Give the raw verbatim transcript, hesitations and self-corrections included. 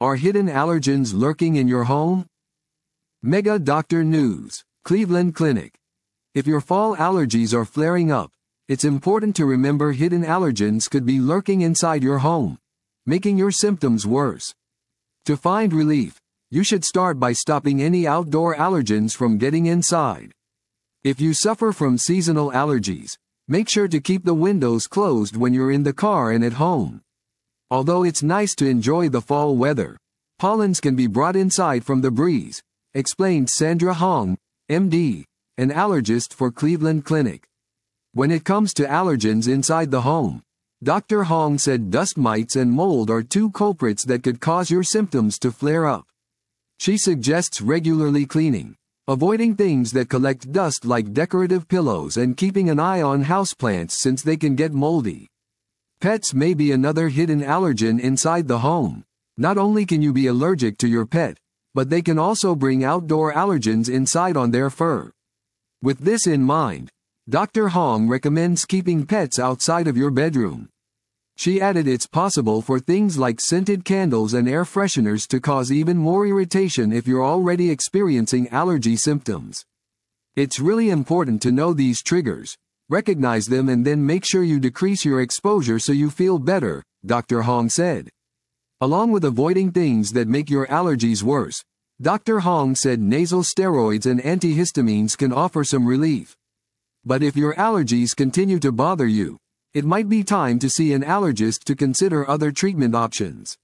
Are hidden allergens lurking in your home? Mega Doctor News, Cleveland Clinic. If your fall allergies are flaring up, it's important to remember hidden allergens could be lurking inside your home, making your symptoms worse. To find relief, you should start by stopping any outdoor allergens from getting inside. If you suffer from seasonal allergies, make sure to keep the windows closed when you're in the car and at home. Although it's nice to enjoy the fall weather, pollens can be brought inside from the breeze, explained Sandra Hong, M D, an allergist for Cleveland Clinic. When it comes to allergens inside the home, Doctor Hong said dust mites and mold are two culprits that could cause your symptoms to flare up. She suggests regularly cleaning, avoiding things that collect dust like decorative pillows, and keeping an eye on houseplants since they can get moldy. Pets may be another hidden allergen inside the home. Not only can you be allergic to your pet, but they can also bring outdoor allergens inside on their fur. With this in mind, Doctor Hong recommends keeping pets outside of your bedroom. She added it's possible for things like scented candles and air fresheners to cause even more irritation if you're already experiencing allergy symptoms. It's really important to know these triggers, recognize them, and then make sure you decrease your exposure so you feel better, Doctor Hong said. Along with avoiding things that make your allergies worse, Doctor Hong said nasal steroids and antihistamines can offer some relief. But if your allergies continue to bother you, it might be time to see an allergist to consider other treatment options.